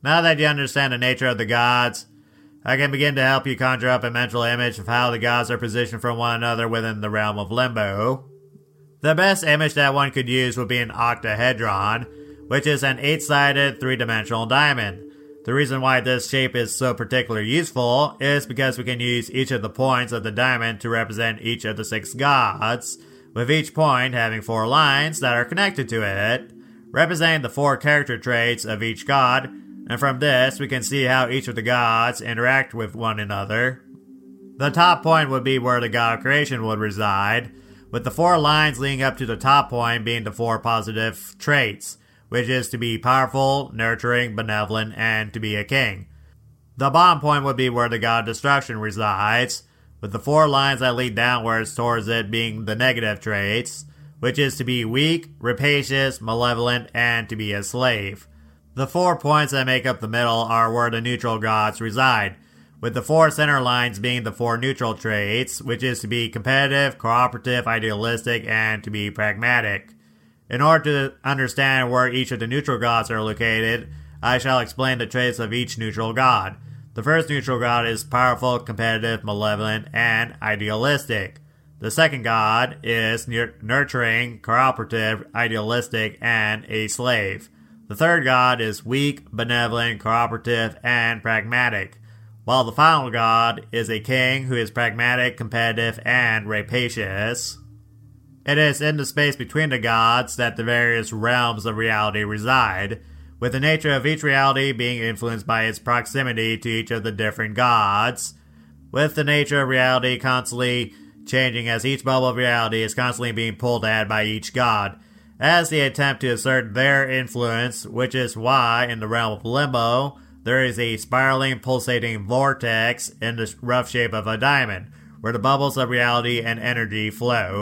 Now that you understand the nature of the gods, I can begin to help you conjure up a mental image of how the gods are positioned from one another within the realm of Limbo. The best image that one could use would be an octahedron, which is an 8-sided, 3-dimensional diamond. The reason why this shape is so particularly useful is because we can use each of the points of the diamond to represent each of the 6 gods, with each point having 4 lines that are connected to it, representing the 4 character traits of each god, and from this we can see how each of the gods interact with one another. The top point would be where the god of creation would reside, with the 4 lines leading up to the top point being the 4 positive traits, which is to be powerful, nurturing, benevolent, and to be a king. The bottom point would be where the god of destruction resides, with the 4 lines that lead downwards towards it being the negative traits, which is to be weak, rapacious, malevolent, and to be a slave. The 4 points that make up the middle are where the neutral gods reside, with the 4 center lines being the 4 neutral traits, which is to be competitive, cooperative, idealistic, and to be pragmatic. In order to understand where each of the neutral gods are located, I shall explain the traits of each neutral god. The first neutral god is powerful, competitive, malevolent, and idealistic. The second god is nurturing, cooperative, idealistic, and a slave. The third god is weak, benevolent, cooperative, and pragmatic, while the final god is a king who is pragmatic, competitive, and rapacious. It is in the space between the gods that the various realms of reality reside, with the nature of each reality being influenced by its proximity to each of the different gods, with the nature of reality constantly changing as each bubble of reality is constantly being pulled at by each god, as they attempt to assert their influence, which is why, in the realm of Limbo, there is a spiraling, pulsating vortex in the rough shape of a diamond, where the bubbles of reality and energy flow.